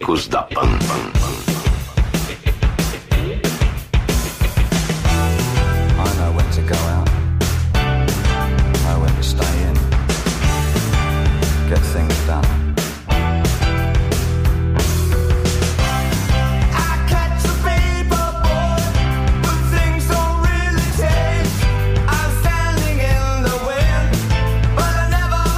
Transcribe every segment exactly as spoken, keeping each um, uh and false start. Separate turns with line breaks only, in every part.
Atticus da Pam Pam Pam.
I know when to go out, know when to stay in, get things done.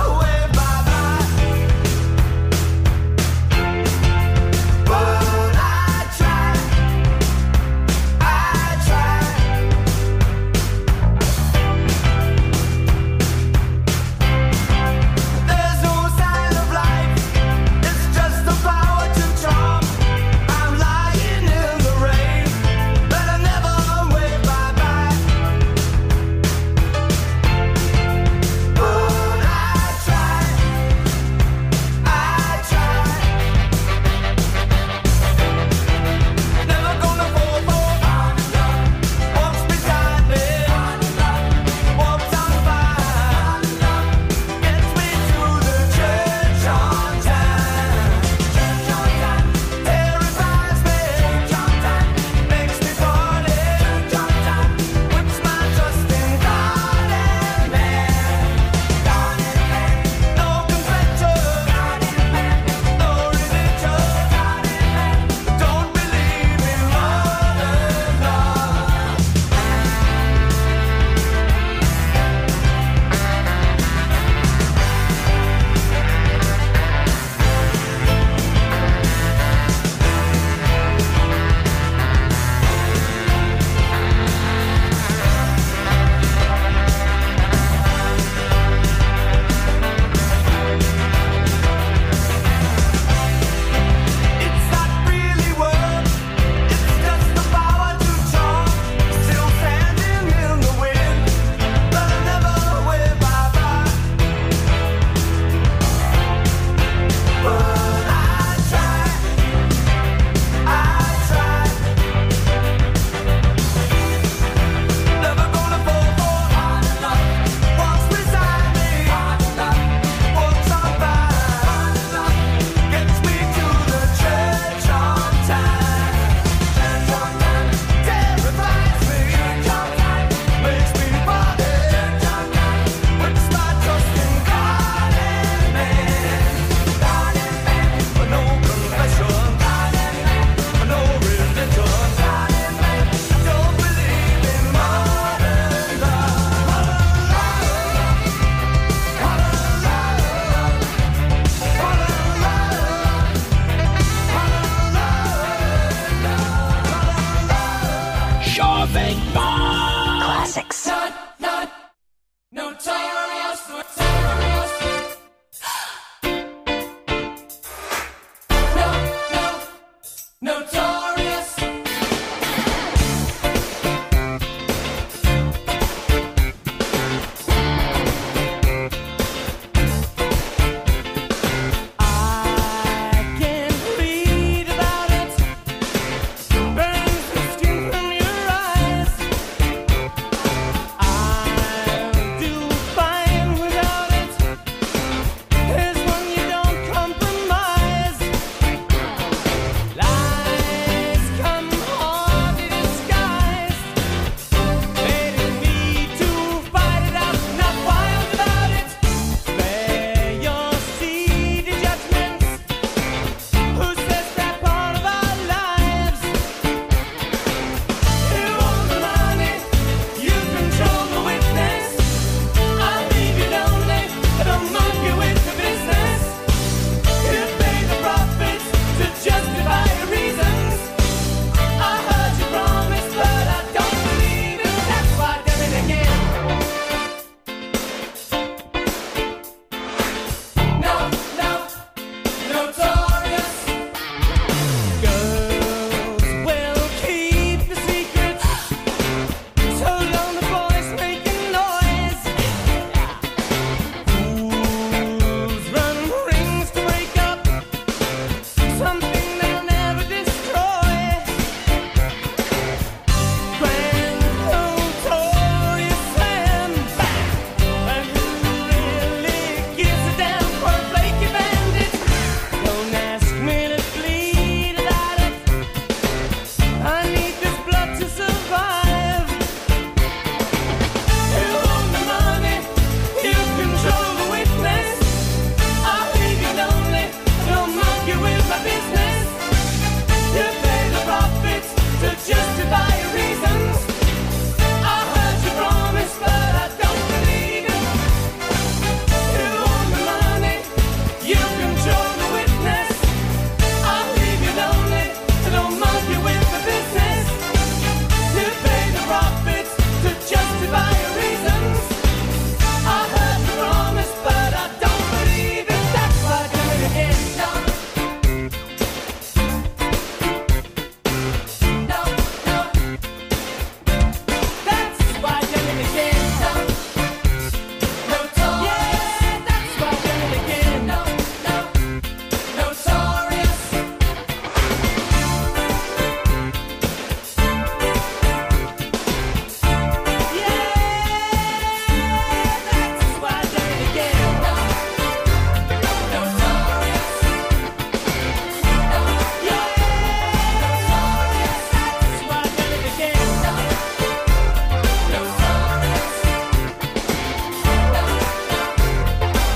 But I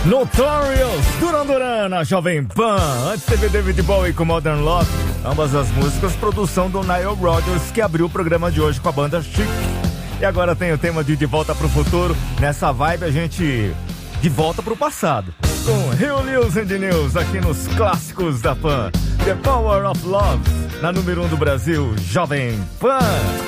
Notorious, Duran Duran, na Jovem Pan. Antes teve David Bowie com Modern Love. Ambas as músicas, produção do Nile Rodgers, que abriu o programa de hoje com a banda Chic. E agora tem o tema de De Volta pro Futuro. Nessa vibe a gente de volta pro passado. Com Rio Lewis and the News aqui nos clássicos da Pan. The Power of Love, na número um do Brasil, Jovem Pan.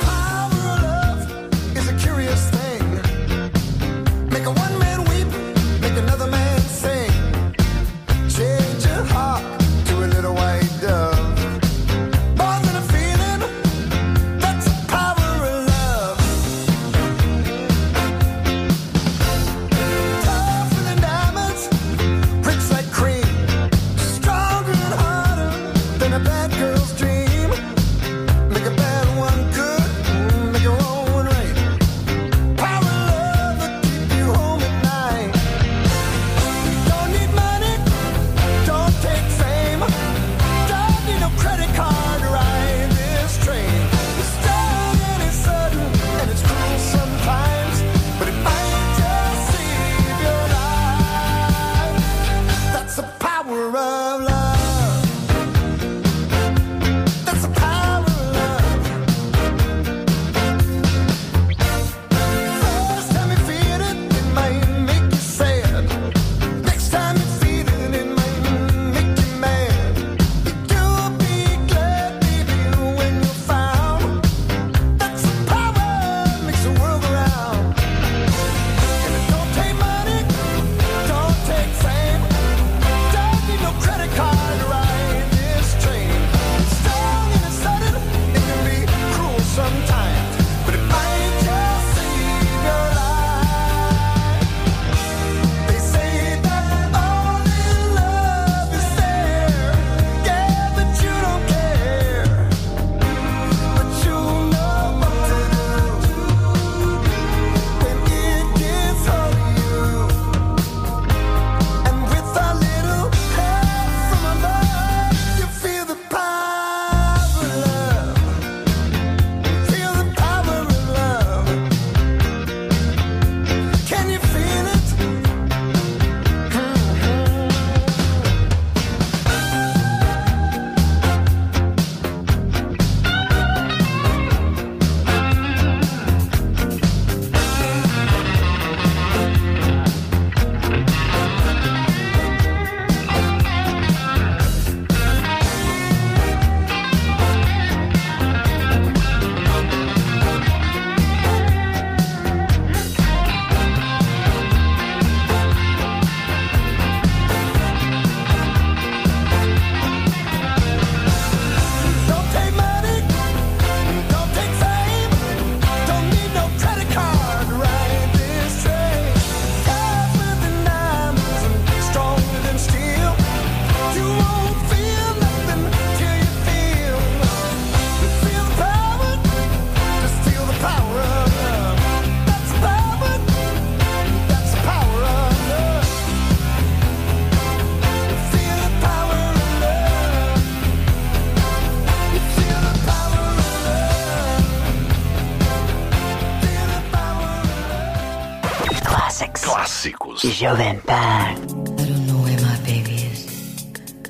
Jovem Pan. I don't know where my baby is,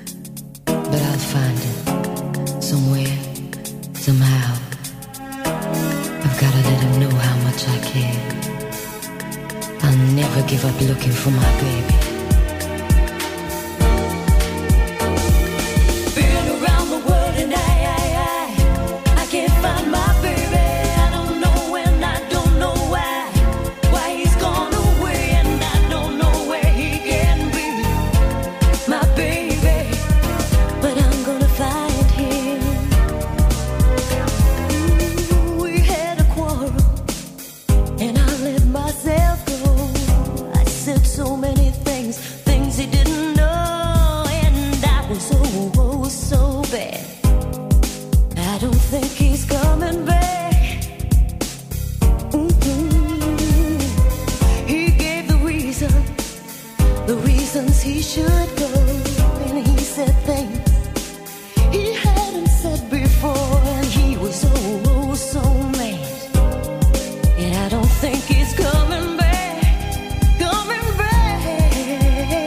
but I'll find him somewhere, somehow. I've gotta let him know how much I care. I'll never give up looking for my baby.
And I don't think he's coming back, coming back.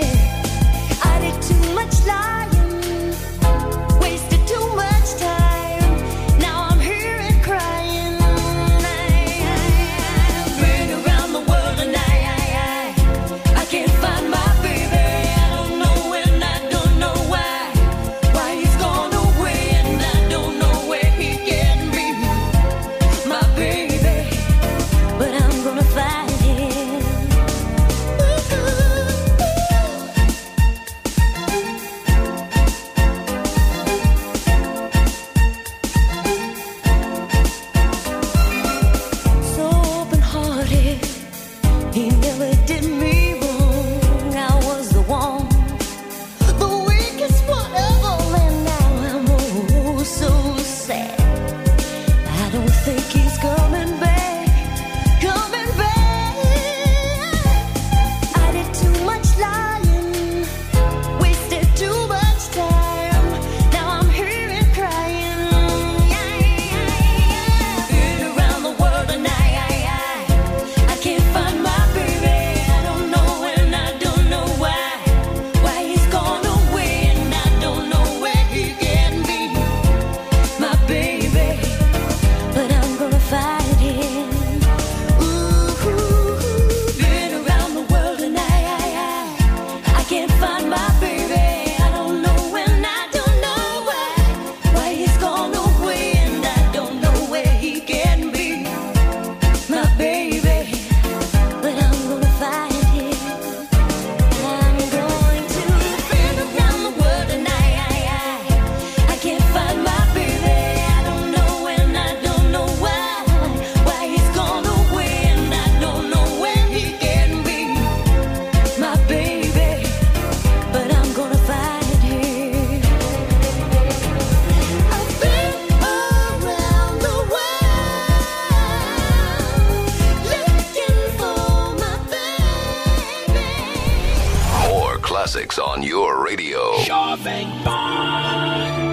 classics on your radio.
Jovem Pan.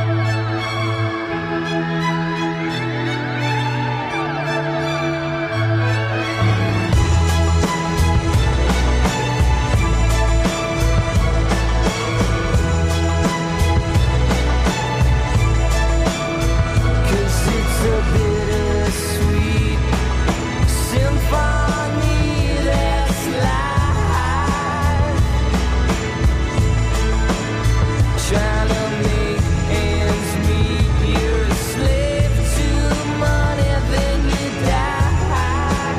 Trying to make ends meet. You're a slave to money, then you die.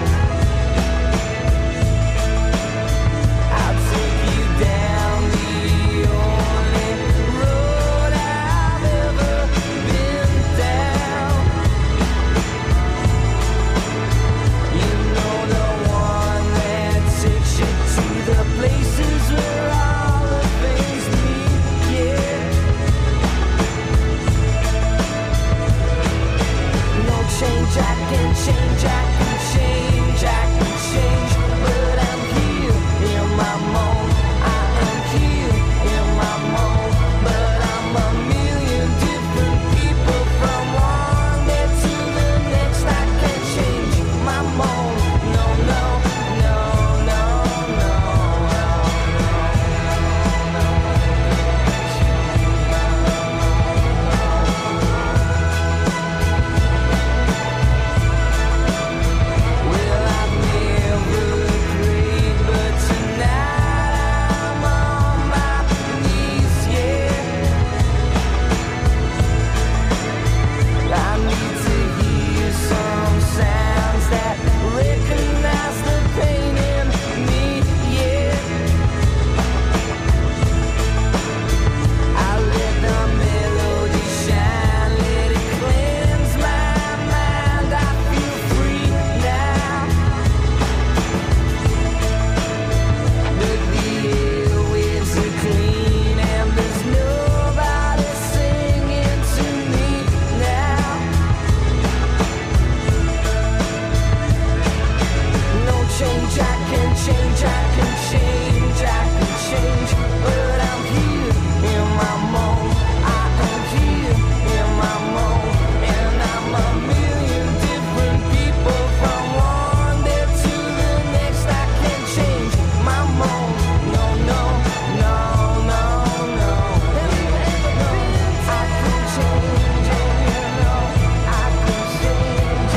I'll take you down the only road I've ever been down. You know, the one that takes you to the places where all the things meet. Yeah. No change, I can change, I can change, I can change, but I'm here in my mold. I am here in my mold, but I'm a million different people from one day to the next. I can't change my mold. No, no, no, no, no, well, I've never prayed, but tonight I'm on my knees, yeah. I need to hear some sounds that recognize the pain in me, yeah. I let the melody shine, let it cleanse my mind. I feel free now. But the airwaves are clean and there's nobody singing to me now. No change, I can change, I can change, I can change, but I'm here in my mold. I am here in my mold, and I'm a million different people from one day to the next. I can't change my mold. No, no, no, no, no. I can change it, you know. I can change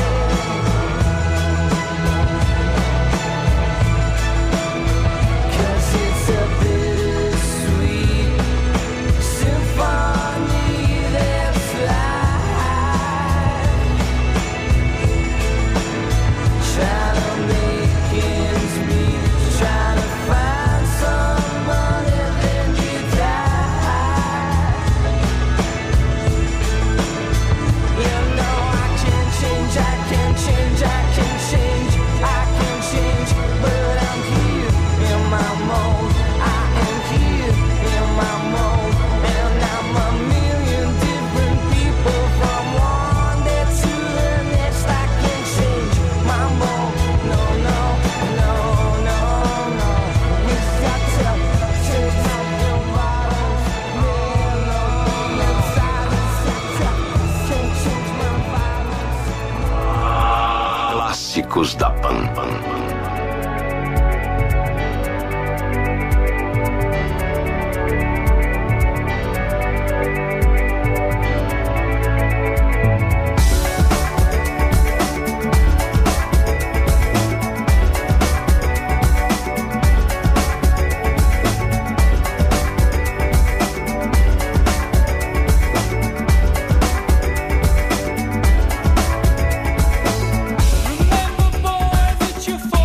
it. 'Cause it's a bittersweet symphony that's life. Trying to make ends meet, trying to find some money, then you die. You know I can change, I can change, I can change, I can change, but I'm here in my mold. I am here in my mold, and I'm a million different people from one day to the next. I can change my mold. No, no, no, no, no. You got to change my environment. Melody and silence. Can't change my violence.
Clássicos da Pan.
Remember, boys, that you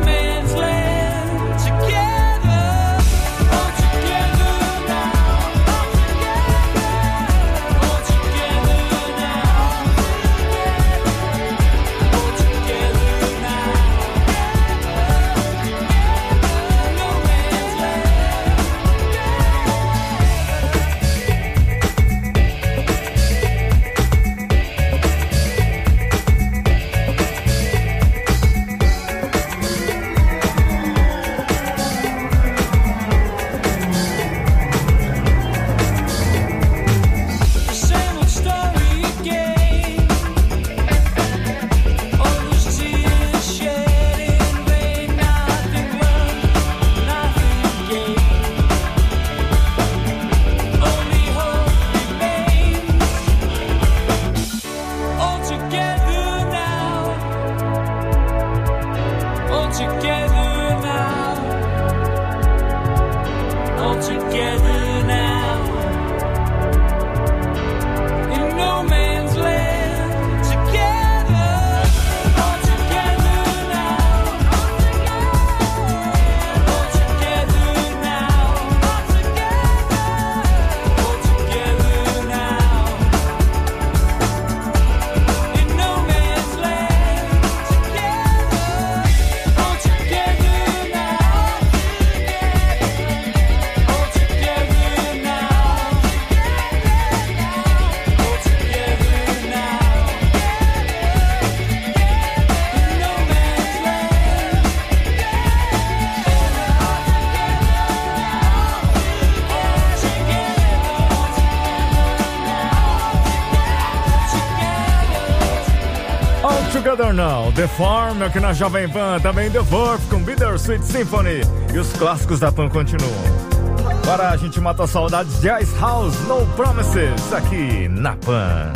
Together Now, The Form, aqui na Jovem Pan, também The Verve com Bittersweet Symphony. E os clássicos da Pan continuam. Para a gente matar saudades de Ice House, No Promises, aqui na Pan.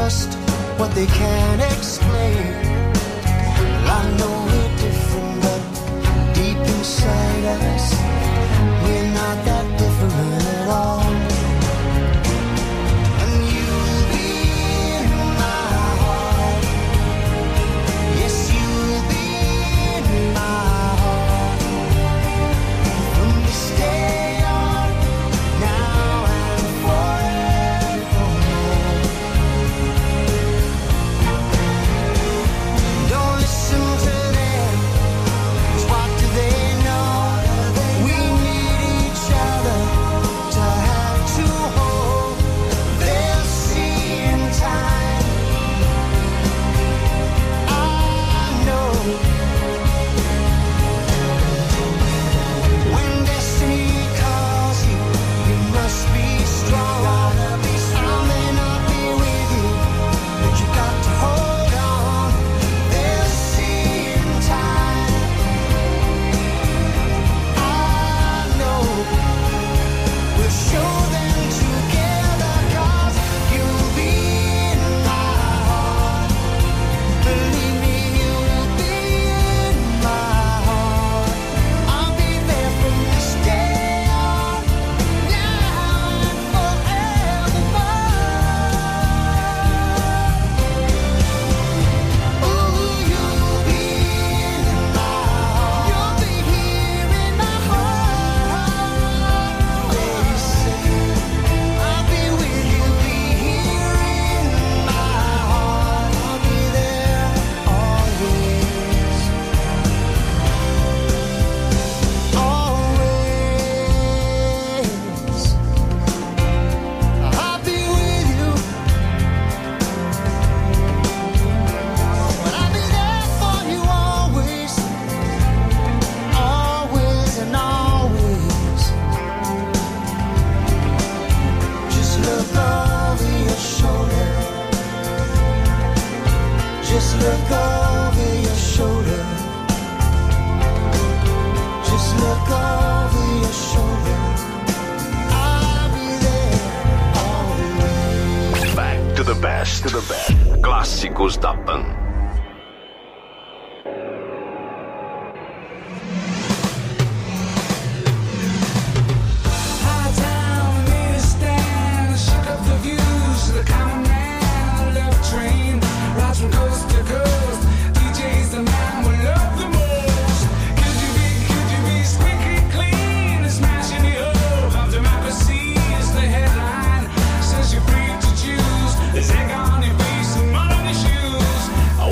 trust what they can't explain. Well, I know we're different, but deep inside us, we're not that different at all. And you'll be in my heart. Yes, you'll be in my heart. From this day on, now and forevermore. Don't listen to them, 'cause what do they know? We need each other to have to hold. They'll see in time. I know when destiny calls you, you must be strong. I may not be with you, but you got to hold on. They'll see in time. I know we'll show them together, 'cause you'll be in my heart. Believe me, you'll be in my heart. I'll be there from this day on, now and forevermore. Ooh, you'll be in my heart. You'll be here in my heart. Always I'll be with you, be here in my heart. I'll be there always, always. I'll be with you, but I'll be there for you always, always and always. Just look over your shoulder. Just look over your shoulder. Just look over your shoulder. I'll be there always.
Back to the best, to the best. Clássicos da Pan.
High town, made a stand, shook up the views. The common man, love train, rides from coast to coast. D J's the man we love the most. Could you be, could you be squeaky clean? Smashing the hope of democracy is the headline. Says you're free to choose. There's egg on your face and mud on your shoes.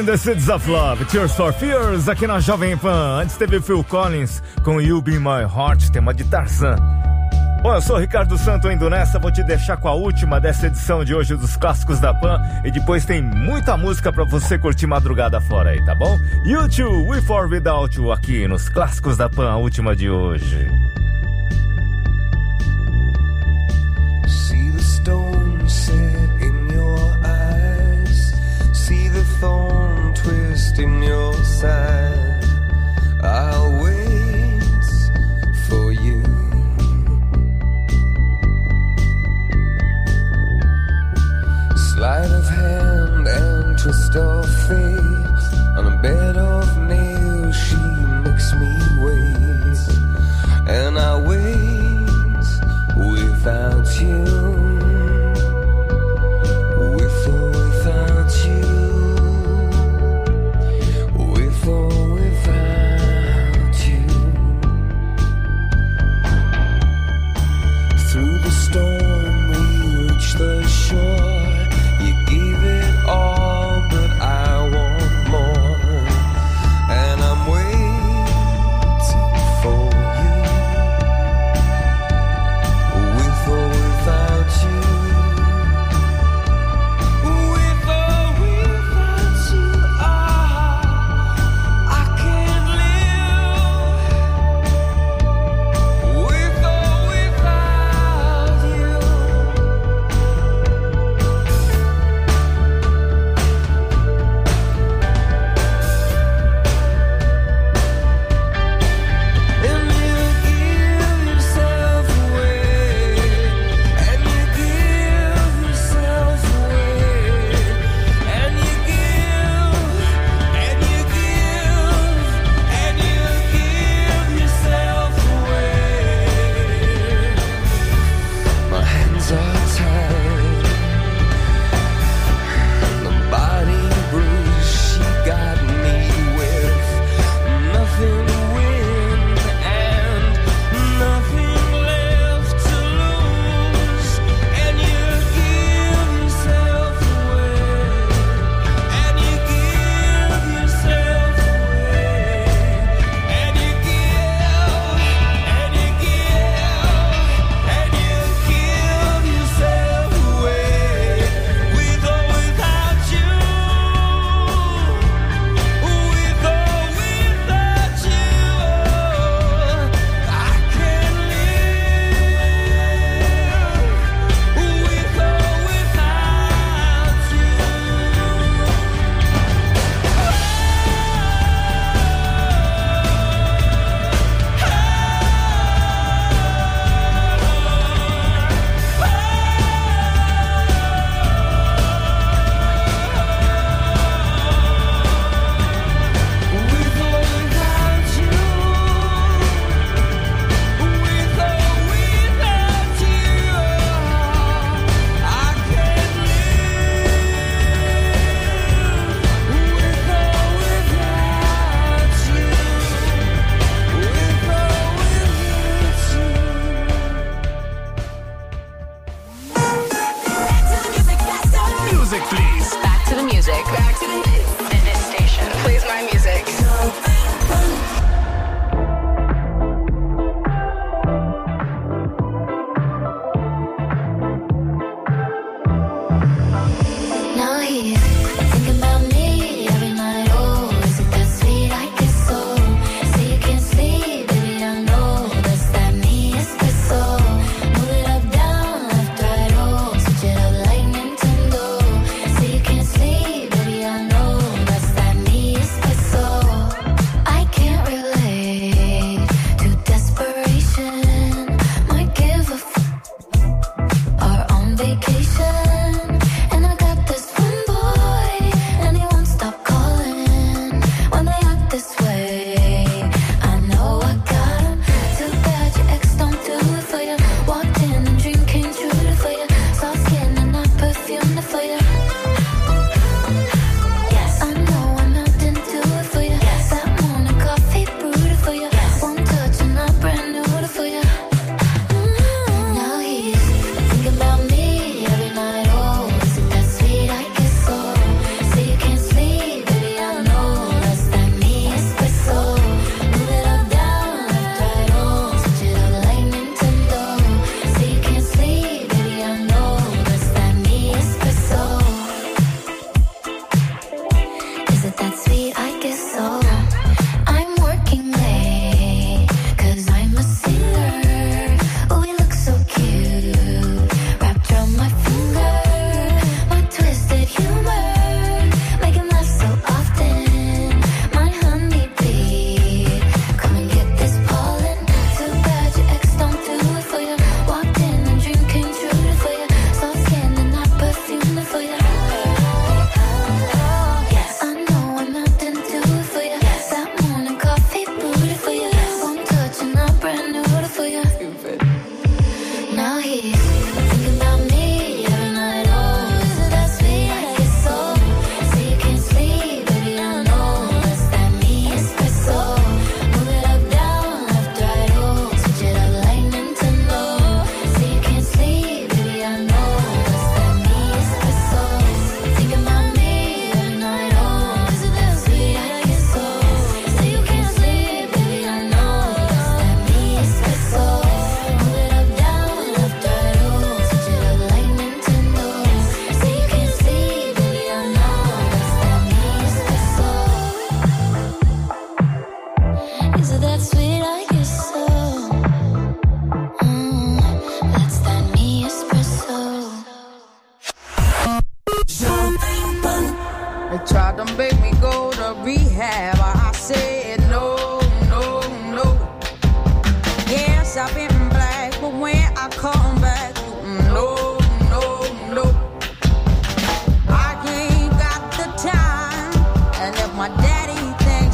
The Seeds of Love, Tears for Fears, aqui na Jovem Pan. Antes teve Phil Collins com You Be My Heart, tema de Tarzan. Bom, eu sou o Ricardo Santo, indo nessa, vou te deixar com a última dessa edição de hoje dos Clássicos da Pan. E depois tem muita música pra você curtir madrugada fora aí, tá bom? You Too, With or Without You, aqui nos Clássicos da Pan, a última de hoje.
See the stone set in your eyes, see the thorn twist in your side. I'll wait for you. Sleight of hand and twist of fate, on a bed of nails she makes me wait, and I wait without you, with or without you,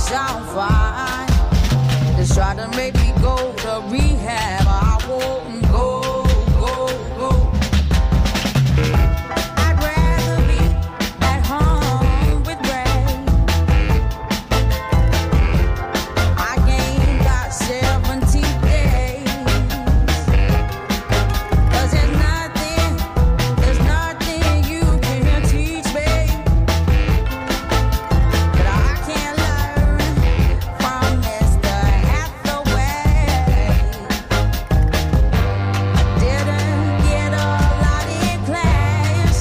sound fine. They try to make me go to rehab. I won't go, go, go. I'd rather be at home with Ray. I ain't got seventy days. 'Cause there's nothing, there's nothing you can teach me that I can't learn from Mister Hathaway. I didn't get a lot in class,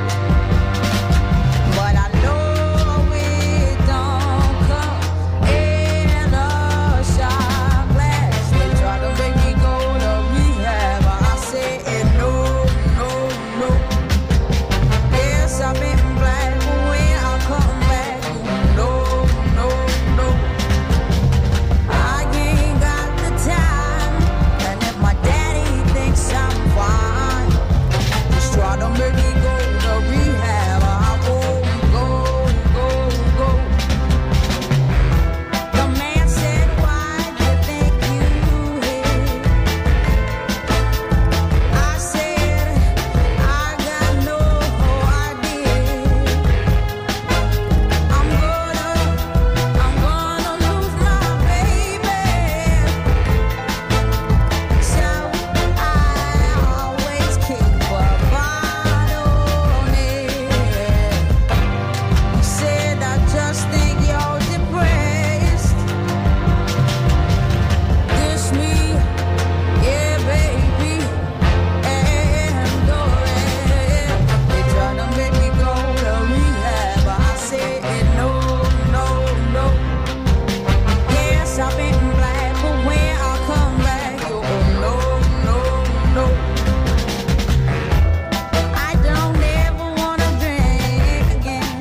but I know it don't come in a shot glass. They try to make me go to rehab. I said no, no, no. Yes, I've been black, but when I come back, no, no, no. I ain't got the time, and if my daddy thinks I'm fine, just try to make me go to rehab. I won't go, go, go. The man said, why do you think you hit? I said, I got no idea. I'm gonna, I'm gonna lose my baby. So I always keep a bottle near. Said I just think you're depressed. This me, yeah, baby, and the rest. They try to make me go to rehab. I said no, no, no. Yes, I've been black, but when I come back, you no, no, no. I don't ever wanna drink again.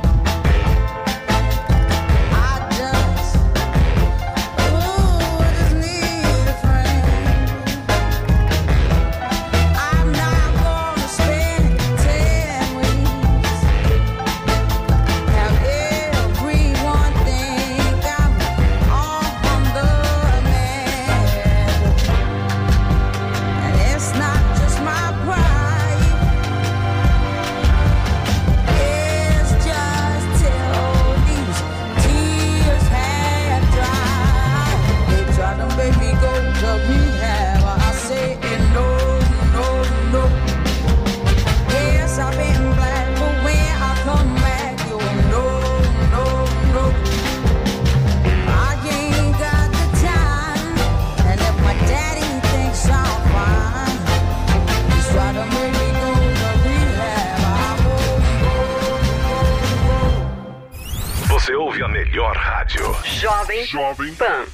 I just, ooh, I just need a friend. I'm not gonna spend ten weeks. Have everyone think I'm on the man. And it's not just my pride. It's just till these tears have dried. They try to make me go to rehab. I say no, no, no. Yes, I've been black, but when I come back, you no, no, no. I ain't got the time, and if my daddy thinks I'm fine, he's trying to make me go to rehab. I won't go, go, go.
Você ouve a melhor rádio.
Jovem, Pan.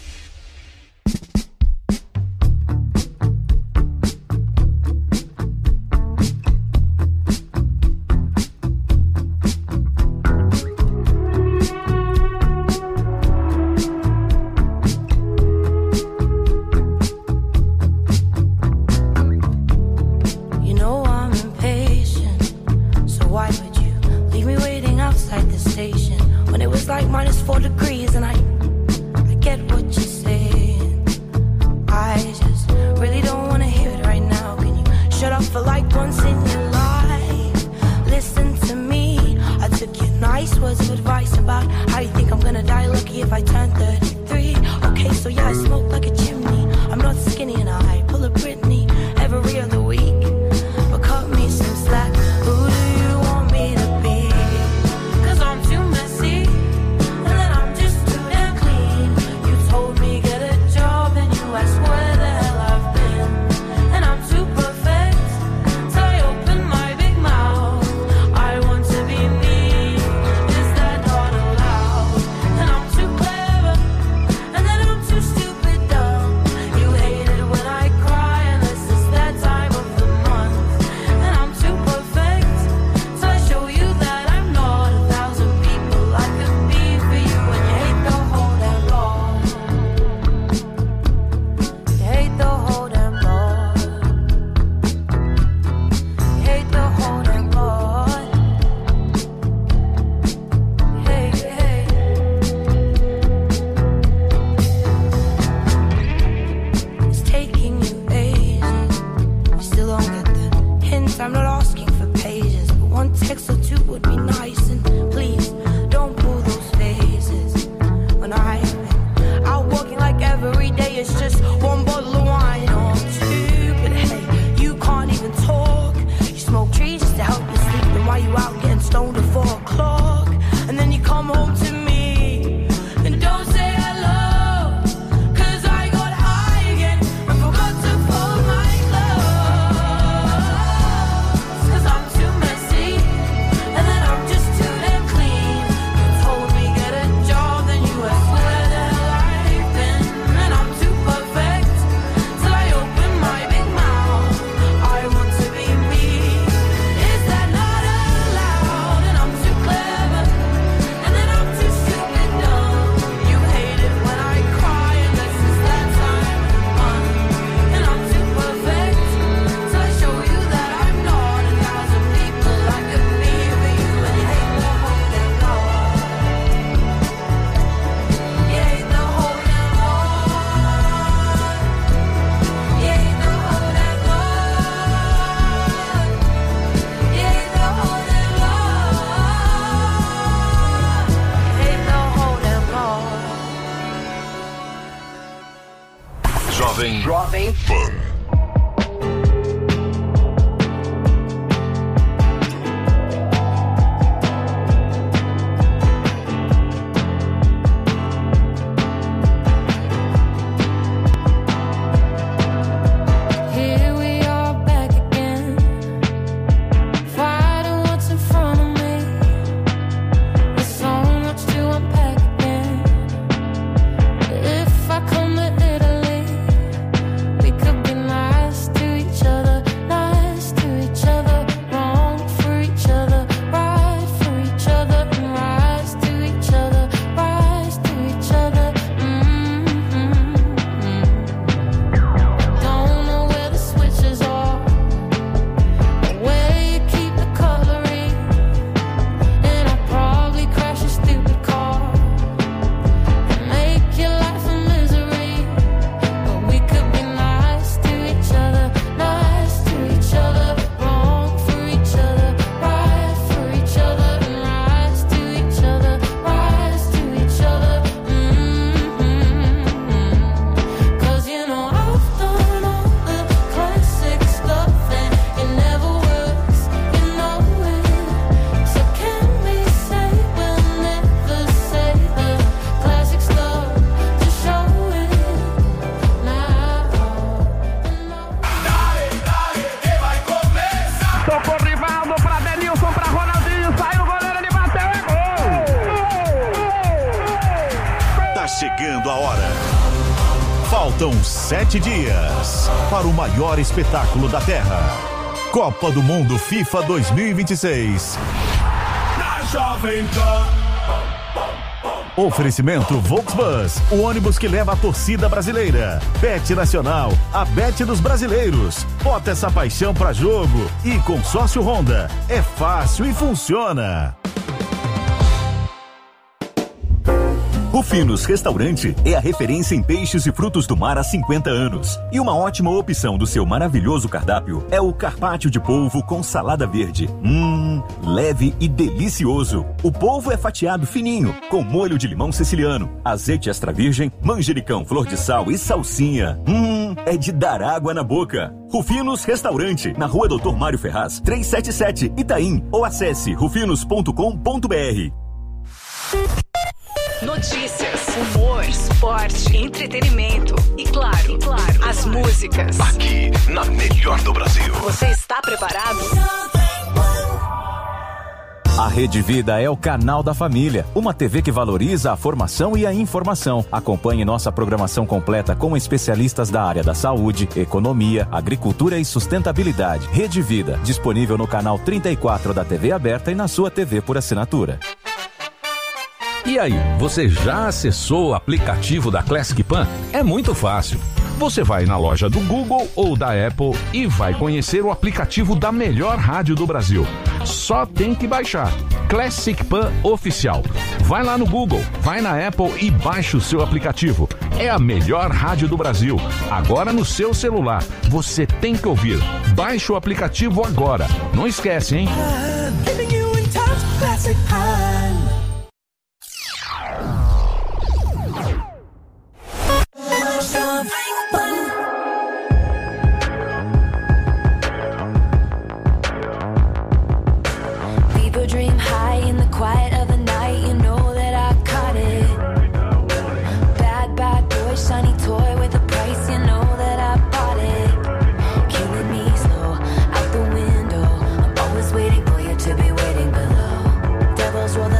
You know I'm impatient, so why would you leave me waiting outside the station when it was like minus four degrees? And I, I get what you're saying. I just really don't want to hear it right now. Can you shut up for like once in your life? Listen to me. I took your nice words of advice about how you think I'm gonna die lucky if I turn thirty-three. Okay, so yeah, I smoke like a chimney. I'm not skinny and I pull a Britney every other week. But cut me some slack. Who do you want me to be? 'Cause I'm too messy, and then I'm just too damn clean. You told me get a job, and you asked where the hell I've been. And I'm too perfect, so I open my big mouth. I want to be me, is that not allowed? And I'm too clever,
Jovem Jovem Pan.
Here we are back again, fighting what's in front of me. There's so much to unpack again. If I come to Italy, we could be nice to each other, nice to each other, wrong for each other, right for each other, and rise to each other, rise to each other. Mm-hmm. Don't know where the switches are, where you keep the cutlery, and I'll probably crash a stupid car and make your life a misery. But we could be nice to each other, nice to each other, wrong for each other, right for each other, and rise to each other, rise to each other. Mm-hmm. Cause you know I've done all the classic stuff and it never works, you know it. So can we say we'll never say the classic stuff to show it now?
Tocou Rivaldo pra Denilson, pra Ronaldinho, saiu o goleiro, ele bateu, é gol!
Tá chegando a hora. Faltam sete dias para o maior espetáculo da Terra. Copa do Mundo FIFA dois mil e vinte e seis.
Na Jovem Pan.
Oferecimento Volksbus, o ônibus que leva a torcida brasileira. Bet Nacional, a Bet dos brasileiros. Bota essa paixão pra jogo. E Consórcio Honda, é fácil e funciona. Rufinos Restaurante é a referência em peixes e frutos do mar há cinquenta anos. E uma ótima opção do seu maravilhoso cardápio é o carpaccio de polvo com salada verde. Hum, leve e delicioso. O polvo é fatiado fininho, com molho de limão siciliano, azeite extra virgem, manjericão, flor de sal e salsinha. Hum, é de dar água na boca. Rufinos Restaurante, na rua Doutor Mário Ferraz, trezentos e setenta e sete, Itaim, ou acesse rufinos ponto com ponto br.
Notícias, humor, esporte, entretenimento e claro, e claro, as músicas.
Aqui na melhor do Brasil.
Você está preparado?
A Rede Vida é o canal da família, uma T V que valoriza a formação e a informação. Acompanhe nossa programação completa com especialistas da área da saúde, economia, agricultura e sustentabilidade. Rede Vida, disponível no canal trinta e quatro da T V aberta e na sua T V por assinatura.
E aí, você já acessou o aplicativo da Classic Pan? É muito fácil. Você vai na loja do Google ou da Apple e vai conhecer o aplicativo da melhor rádio do Brasil. Só tem que baixar. Classic Pan Oficial. Vai lá no Google, vai na Apple e baixa o seu aplicativo. É a melhor rádio do Brasil. Agora no seu celular. Você tem que ouvir. Baixe o aplicativo agora. Não esquece, hein?
People dream high in the quiet of the night. You know that I caught it. Bad, bad boy, shiny toy with a price. You know that I bought it. Killing me slow out the window. I'm always waiting for you to be waiting below. Devils roll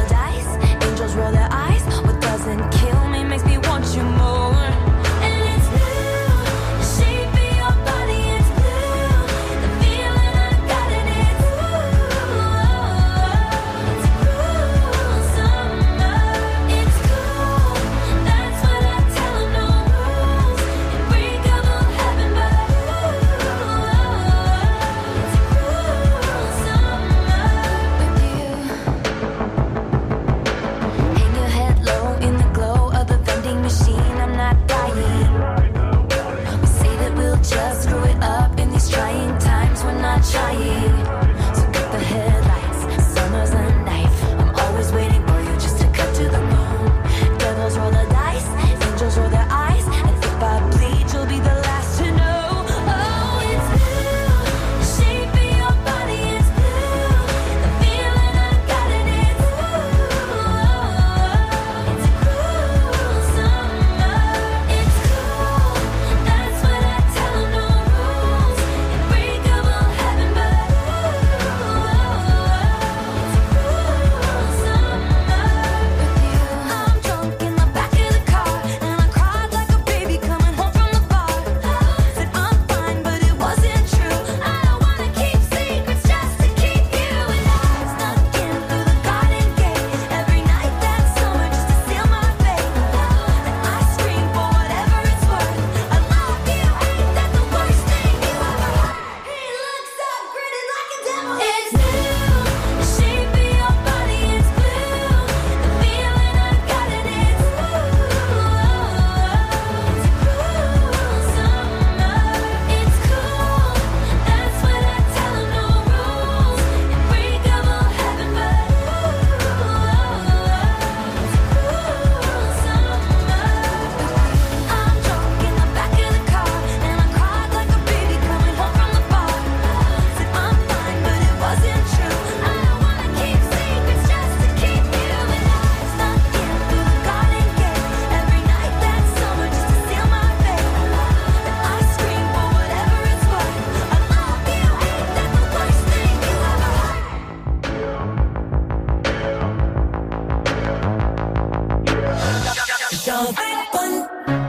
Pan.